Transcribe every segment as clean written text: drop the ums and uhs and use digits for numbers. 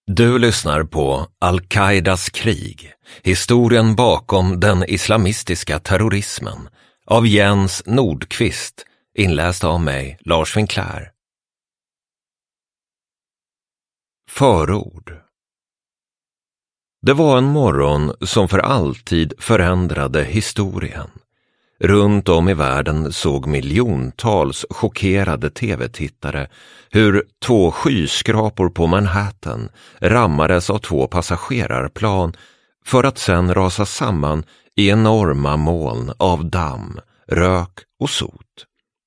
Du lyssnar på Al-Qaidas krig, historien bakom den islamistiska terrorismen, av Jens Nordqvist, inläst av mig, Lars Winkler. Förord. Det var en morgon som för alltid förändrade historien. Runt om i världen såg miljontals chockerade tv-tittare hur 2 skyskrapor på Manhattan rammades av 2 passagerarplan för att sedan rasa samman i enorma moln av damm, rök och sot.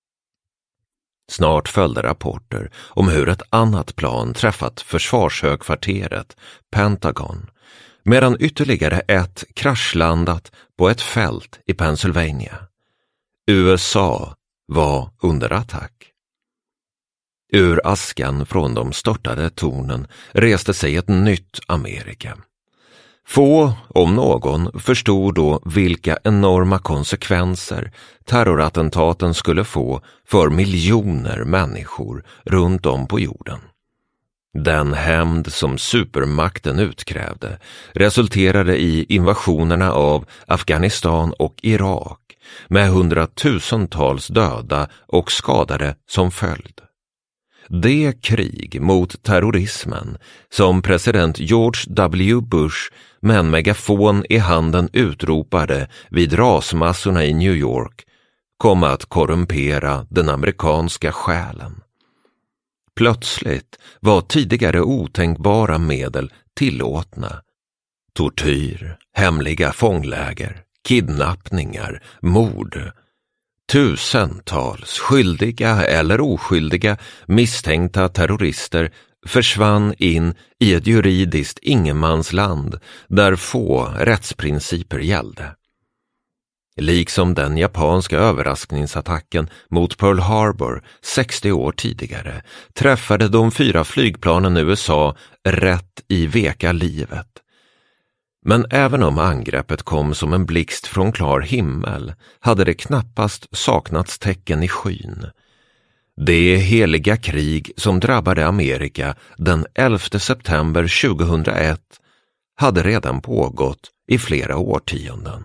Snart följde rapporter om hur ett annat plan träffat försvarshögkvarteret, Pentagon, medan ytterligare ett kraschlandat på ett fält i Pennsylvania. USA var under attack. Ur askan från de störtade tornen reste sig ett nytt Amerika. Få, om någon, förstod då vilka enorma konsekvenser terrorattentaten skulle få för miljoner människor runt om på jorden. Den hämnd som supermakten utkrävde resulterade i invasionerna av Afghanistan och Irak med hundratusentals döda och skadade som följd. Det krig mot terrorismen som president George W. Bush med en megafon i handen utropade vid rasmassorna i New York kom att korrumpera den amerikanska själen. Plötsligt var tidigare otänkbara medel tillåtna. Tortyr, hemliga fångläger, kidnappningar, mord. Tusentals skyldiga eller oskyldiga misstänkta terrorister försvann in i ett juridiskt ingenmansland där få rättsprinciper gällde. Liksom den japanska överraskningsattacken mot Pearl Harbor 60 år tidigare träffade de 4 flygplanen USA rätt i veka livet. Men även om angreppet kom som en blixt från klar himmel hade det knappast saknats tecken i skyn. Det heliga krig som drabbade Amerika den 11 september 2001 hade redan pågått i flera årtionden.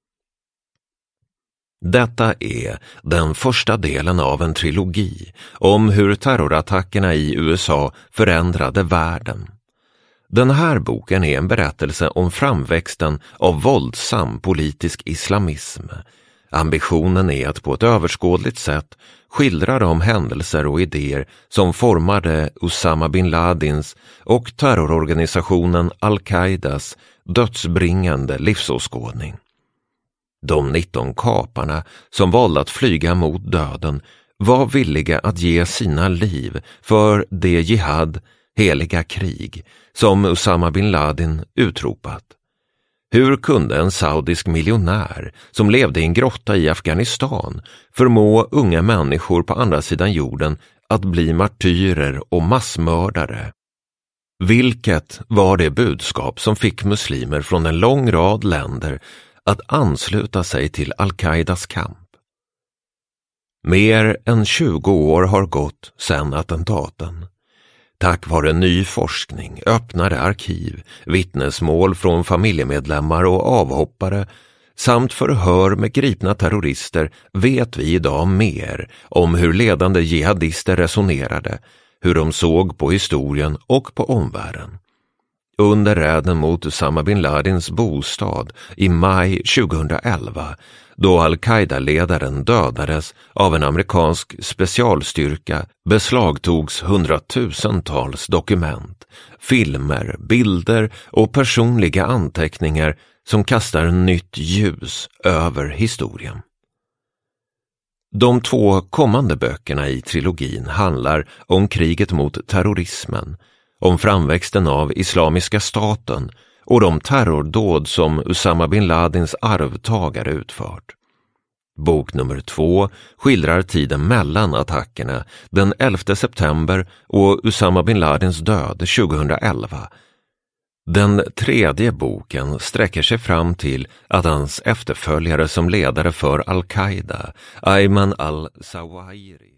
Detta är den första delen av en trilogi om hur terrorattackerna i USA förändrade världen. Den här boken är en berättelse om framväxten av våldsam politisk islamism. Ambitionen är att på ett överskådligt sätt skildra de händelser och idéer som formade Osama bin Ladins och terrororganisationen Al-Qaidas dödsbringande livsåskådning. De 19 kaparna som valde att flyga mot döden var villiga att ge sina liv för det jihad, heliga krig, som Osama bin Laden utropat. Hur kunde en saudisk miljonär som levde i en grotta i Afghanistan förmå unga människor på andra sidan jorden att bli martyrer och massmördare? Vilket var det budskap som fick muslimer från en lång rad länder att ansluta sig till Al-Qaidas kamp? Mer än 20 år har gått sedan attentaten. Tack vare ny forskning, öppnade arkiv, vittnesmål från familjemedlemmar och avhoppare samt förhör med gripna terrorister vet vi idag mer om hur ledande jihadister resonerade, hur de såg på historien och på omvärlden. Under räden mot Osama bin Ladins bostad i maj 2011, då Al-Qaida-ledaren dödades av en amerikansk specialstyrka, beslagtogs hundratusentals dokument, filmer, bilder och personliga anteckningar som kastar nytt ljus över historien. De 2 kommande böckerna i trilogin handlar om kriget mot terrorismen, om framväxten av Islamiska staten och de terrordåd som Osama bin Ladins arvtagare utfört. Bok nummer 2 skildrar tiden mellan attackerna den 11 september och Osama bin Ladins död 2011. Den 3:e boken sträcker sig fram till att hans efterföljare som ledare för Al-Qaida, Ayman al-Zawahiri,